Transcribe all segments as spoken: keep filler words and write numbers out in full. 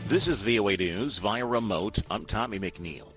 This is V O A News via remote. I'm Tommy McNeil.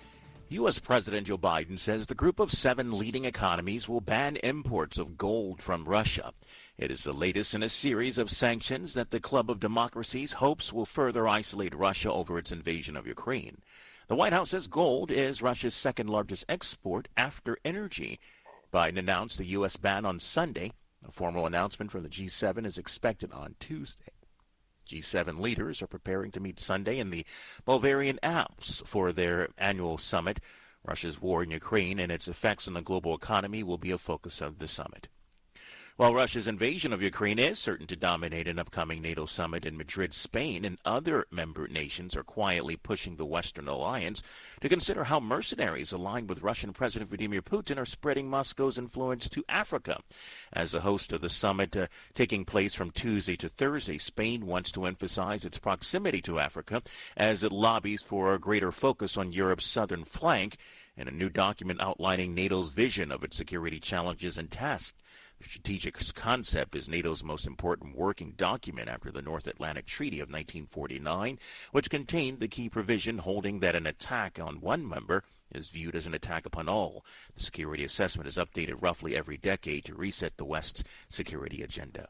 U S. President Joe Biden says the group of seven leading economies will ban imports of gold from Russia. It is the latest in a series of sanctions that the Club of Democracies hopes will further isolate Russia over its invasion of Ukraine. The White House says gold is Russia's second largest export after energy. Biden announced the U S ban on Sunday. A formal announcement from the G seven is expected on Tuesday. G seven leaders are preparing to meet Sunday in the Bavarian Alps for their annual summit. Russia's war in Ukraine and its effects on the global economy will be a focus of the summit. While Russia's invasion of Ukraine is certain to dominate an upcoming NATO summit in Madrid, Spain, and other member nations are quietly pushing the Western alliance to consider how mercenaries aligned with Russian President Vladimir Putin are spreading Moscow's influence to Africa. As the host of the summit uh, taking place from Tuesday to Thursday, Spain wants to emphasize its proximity to Africa as it lobbies for a greater focus on Europe's southern flank and a new document outlining NATO's vision of its security challenges and tasks. The strategic concept is NATO's most important working document after the North Atlantic Treaty of nineteen forty-nine, which contained the key provision holding that an attack on one member is viewed as an attack upon all. The security assessment is updated roughly every decade to reset the West's security agenda.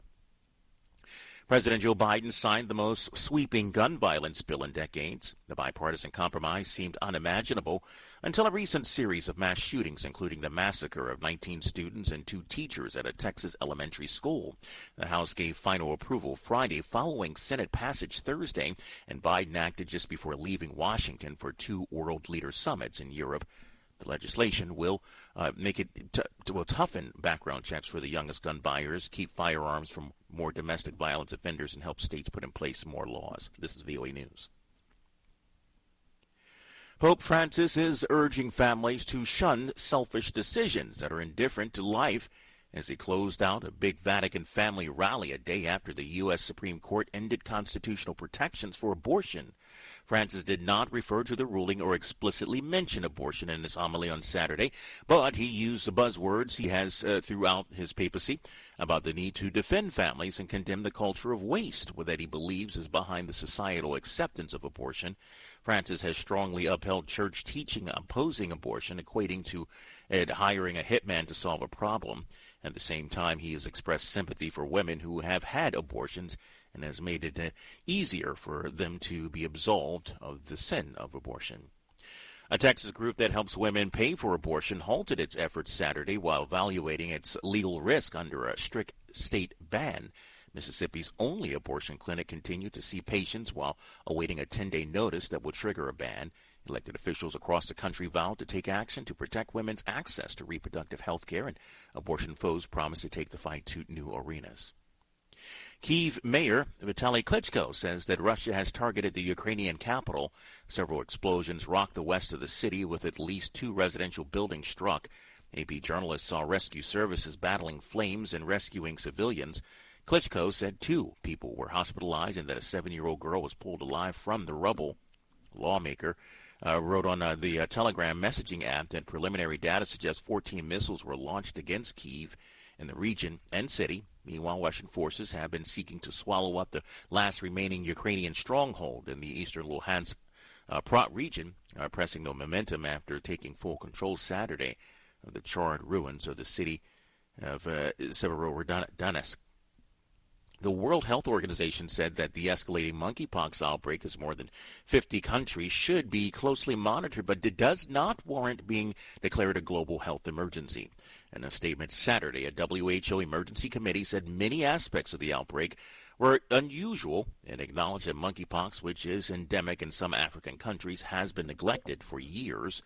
President Joe Biden signed the most sweeping gun violence bill in decades. The bipartisan compromise seemed unimaginable until a recent series of mass shootings, including the massacre of nineteen students and two teachers at a Texas elementary school. The House gave final approval Friday following Senate passage Thursday, and Biden acted just before leaving Washington for two world leader summits in Europe. The legislation will uh, make it t- will toughen background checks for the youngest gun buyers, keep firearms from more domestic violence offenders, and help states put in place more laws. This is V O A News. Pope Francis is urging families to shun selfish decisions that are indifferent to life as he closed out a big Vatican family rally a day after the U S. Supreme Court ended constitutional protections for abortion. Francis did not refer to the ruling or explicitly mention abortion in his homily on Saturday, but he used the buzzwords he has uh, throughout his papacy about the need to defend families and condemn the culture of waste that he believes is behind the societal acceptance of abortion. Francis has strongly upheld church teaching opposing abortion, equating to it hiring a hitman to solve a problem. At the same time, he has expressed sympathy for women who have had abortions and has made it uh, easier for them to be absolved of the sin of abortion. A Texas group that helps women pay for abortion halted its efforts Saturday while evaluating its legal risk under a strict state ban. Mississippi's only abortion clinic continued to see patients while awaiting a ten-day notice that will trigger a ban. Elected officials across the country vowed to take action to protect women's access to reproductive health care, and abortion foes promised to take the fight to new arenas. Kyiv Mayor Vitaly Klitschko says that Russia has targeted the Ukrainian capital. Several explosions rocked the west of the city, with at least two residential buildings struck. A P journalists saw rescue services battling flames and rescuing civilians. Klitschko said two people were hospitalized and that a seven-year-old girl was pulled alive from the rubble. A lawmaker uh, wrote on uh, the uh, Telegram messaging app that preliminary data suggests fourteen missiles were launched against Kyiv in the region and city. Meanwhile, Russian forces have been seeking to swallow up the last remaining Ukrainian stronghold in the eastern Luhansk uh, Prot region, uh, pressing no momentum after taking full control Saturday of the charred ruins of the city of uh, Severodonetsk. The World Health Organization said that the escalating monkeypox outbreak in more than fifty countries should be closely monitored, but it does not warrant being declared a global health emergency. In a statement Saturday, a W H O emergency committee said many aspects of the outbreak were unusual and acknowledged that monkeypox, which is endemic in some African countries, has been neglected for years.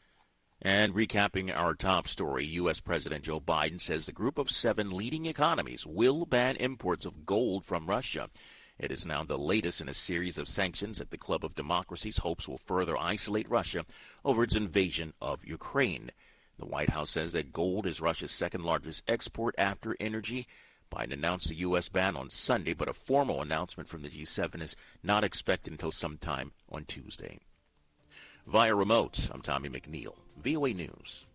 And recapping our top story, U S. President Joe Biden says the group of seven leading economies will ban imports of gold from Russia. It is now the latest in a series of sanctions that the Club of Democracies hopes will further isolate Russia over its invasion of Ukraine. The White House says that gold is Russia's second largest export after energy. Biden announced the U S ban on Sunday, but a formal announcement from the G seven is not expected until sometime on Tuesday. Via remote, I'm Tommy McNeil, V O A News.